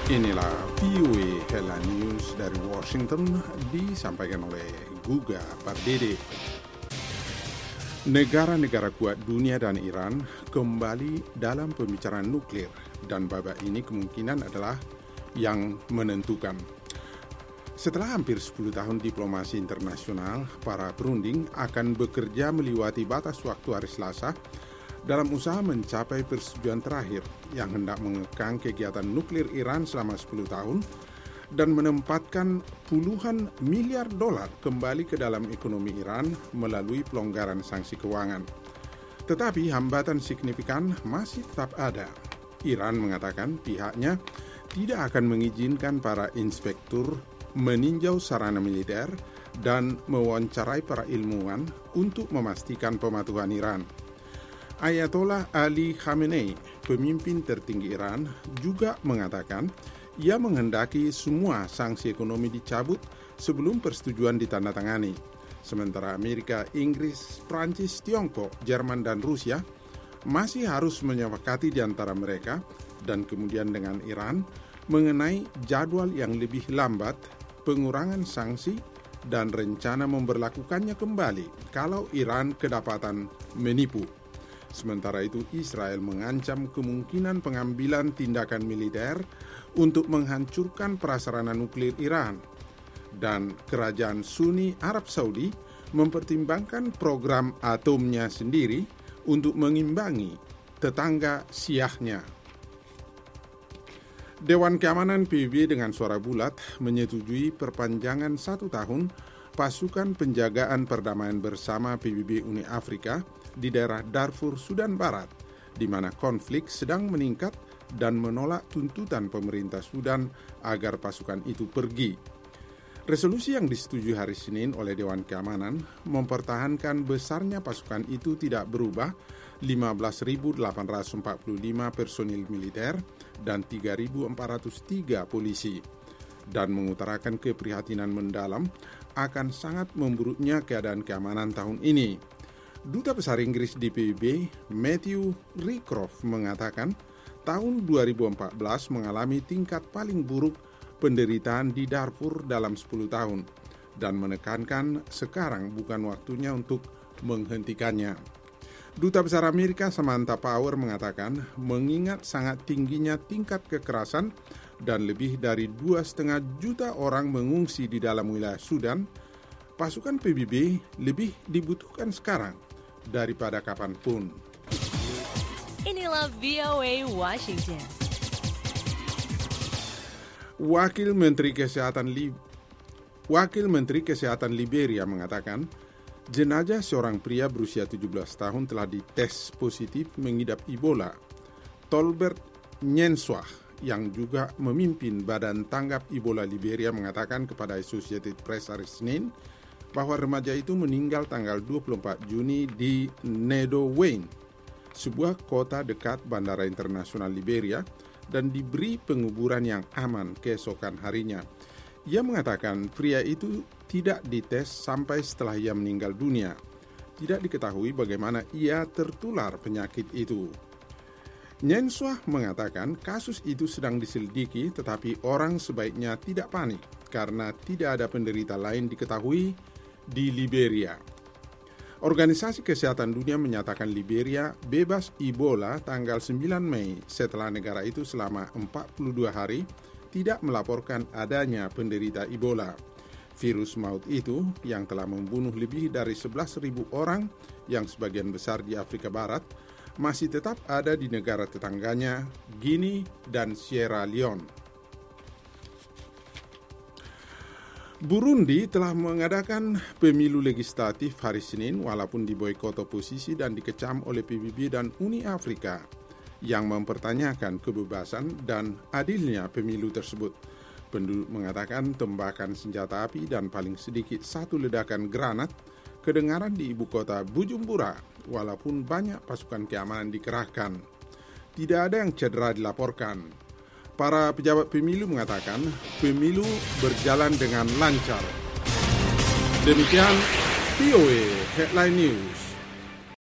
Inilah VOA Headline News dari Washington disampaikan oleh Guga Pardede. Negara-negara kuat dunia dan Iran kembali dalam pembicaraan nuklir dan babak ini kemungkinan adalah yang menentukan. Setelah hampir 10 tahun diplomasi internasional, para perunding akan bekerja melewati batas waktu hari Selasa dalam usaha mencapai persetujuan terakhir yang hendak mengekang kegiatan nuklir Iran selama 10 tahun dan menempatkan puluhan miliar dolar kembali ke dalam ekonomi Iran melalui pelonggaran sanksi keuangan. Tetapi hambatan signifikan masih tetap ada. Iran mengatakan pihaknya tidak akan mengizinkan para inspektur meninjau sarana militer dan mewawancarai para ilmuwan untuk memastikan pematuhan Iran. Ayatollah Ali Khamenei, pemimpin tertinggi Iran, juga mengatakan ia menghendaki semua sanksi ekonomi dicabut sebelum persetujuan ditandatangani. Sementara Amerika, Inggris, Prancis, Tiongkok, Jerman, dan Rusia masih harus menyepakati di antara mereka dan kemudian dengan Iran mengenai jadwal yang lebih lambat, pengurangan sanksi, dan rencana memberlakukannya kembali kalau Iran kedapatan menipu. Sementara itu, Israel mengancam kemungkinan pengambilan tindakan militer untuk menghancurkan prasarana nuklir Iran. Dan kerajaan Sunni Arab Saudi mempertimbangkan program atomnya sendiri untuk mengimbangi tetangga Syiahnya. Dewan Keamanan PBB dengan suara bulat menyetujui perpanjangan 1 tahun pasukan penjagaan perdamaian bersama PBB Uni Afrika di daerah Darfur, Sudan Barat, di mana konflik sedang meningkat dan menolak tuntutan pemerintah Sudan agar pasukan itu pergi. Resolusi yang disetujui hari Senin oleh Dewan Keamanan mempertahankan besarnya pasukan itu tidak berubah, 15.845 personil militer dan 3.403 polisi, dan mengutarakan keprihatinan mendalam akan sangat memburuknya keadaan keamanan tahun ini. Duta Besar Inggris di PBB, Matthew Rycroft, mengatakan tahun 2014 mengalami tingkat paling buruk penderitaan di Darfur dalam 10 tahun dan menekankan sekarang bukan waktunya untuk menghentikannya. Duta Besar Amerika Samantha Power mengatakan mengingat sangat tingginya tingkat kekerasan dan lebih dari 2,5 juta orang mengungsi di dalam wilayah Sudan, pasukan PBB lebih dibutuhkan sekarang daripada kapanpun. Inilah VOA Washington. Wakil Menteri Kesehatan Liberia mengatakan jenazah seorang pria berusia 17 tahun telah dites positif mengidap Ebola. Tolbert Nyenswah, yang juga memimpin Badan Tanggap Ebola Liberia, mengatakan kepada Associated Press hari Senin bahwa remaja itu meninggal tanggal 24 Juni di Nedo Wayne, sebuah kota dekat Bandara Internasional Liberia, dan diberi penguburan yang aman keesokan harinya. Ia mengatakan pria itu tidak dites sampai setelah ia meninggal dunia. Tidak diketahui bagaimana ia tertular penyakit itu. Nyenswah mengatakan kasus itu sedang diselidiki, tetapi orang sebaiknya tidak panik karena tidak ada penderita lain diketahui di Liberia. Organisasi Kesehatan Dunia menyatakan Liberia bebas Ebola tanggal 9 Mei setelah negara itu selama 42 hari tidak melaporkan adanya penderita Ebola. Virus maut itu yang telah membunuh lebih dari 11.000 orang yang sebagian besar di Afrika Barat masih tetap ada di negara tetangganya, Guinea dan Sierra Leone. Burundi telah mengadakan pemilu legislatif hari Senin walaupun diboikot oposisi dan dikecam oleh PBB dan Uni Afrika yang mempertanyakan kebebasan dan adilnya pemilu tersebut. Penduduk mengatakan tembakan senjata api dan paling sedikit 1 ledakan granat kedengaran di ibu kota Bujumbura walaupun banyak pasukan keamanan dikerahkan. Tidak ada yang cedera dilaporkan. Para pejabat pemilu mengatakan pemilu berjalan dengan lancar. Demikian VOA Headline News.